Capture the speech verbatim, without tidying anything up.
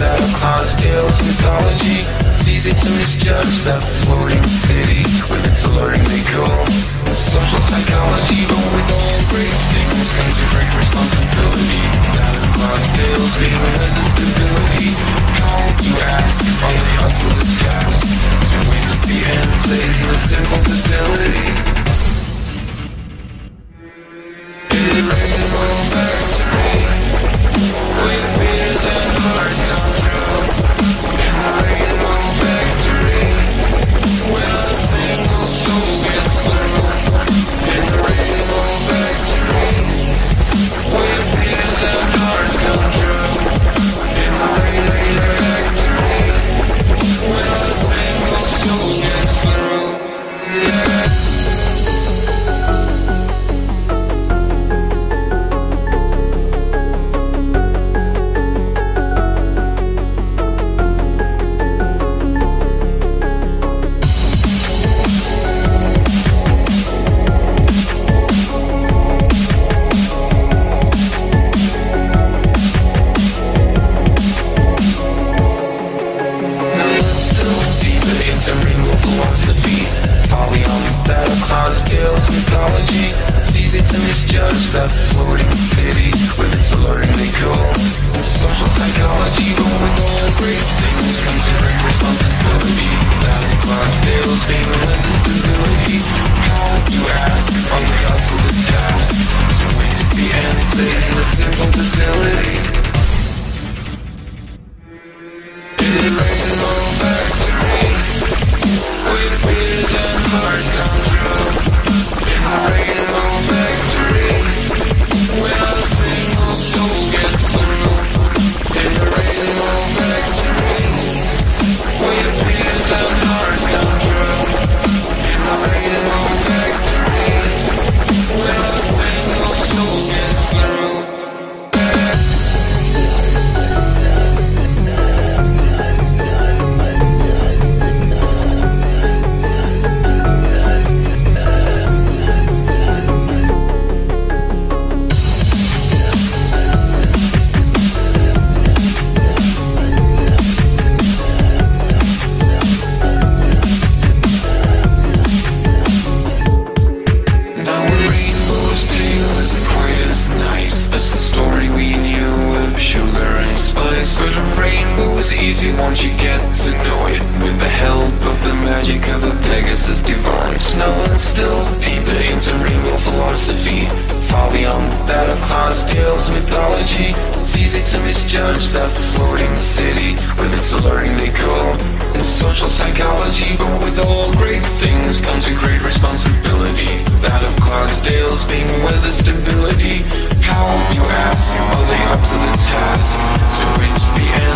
that of Clydesdale's mythology. It's easy to misjudge that floating city with its alluring decor. Social psychology, but with all great things comes a great responsibility. That of Clydesdale's being with the stability. How, you ask, are they up to the task to reach the end stays in a simple facility? Is it rainbow factory with beers and hearts come true? In the rainbow factory, when a single soul gets through. In the rainbow factory, with beers and hearts come true. In the rainbow factory, when a single soul gets through. Yeah. That floating city with its alluring decor. Social psychology, but with all great things comes a great responsibility. That of Clydesdale's being with the stability. How, you ask, are they up to the task to reach the end stays in a simple facility? Is it rainbow factory with beers and hearts come true? In the rainbow factory, when a single soul gets through. In the rainbow factory, with beers and hearts come true. In the rainbow factory, when a single soul gets through. Easy once you get to know it, with the help of the magic of a Pegasus divine. Snow and still deeper into rainbow philosophy, far beyond that of Clydesdale's mythology. It's easy to misjudge that floating city with its alluring decor. In social psychology, but with all great things comes a great responsibility. That of Clydesdale's being with the stability. How, you ask, are they up to the task to reach the end?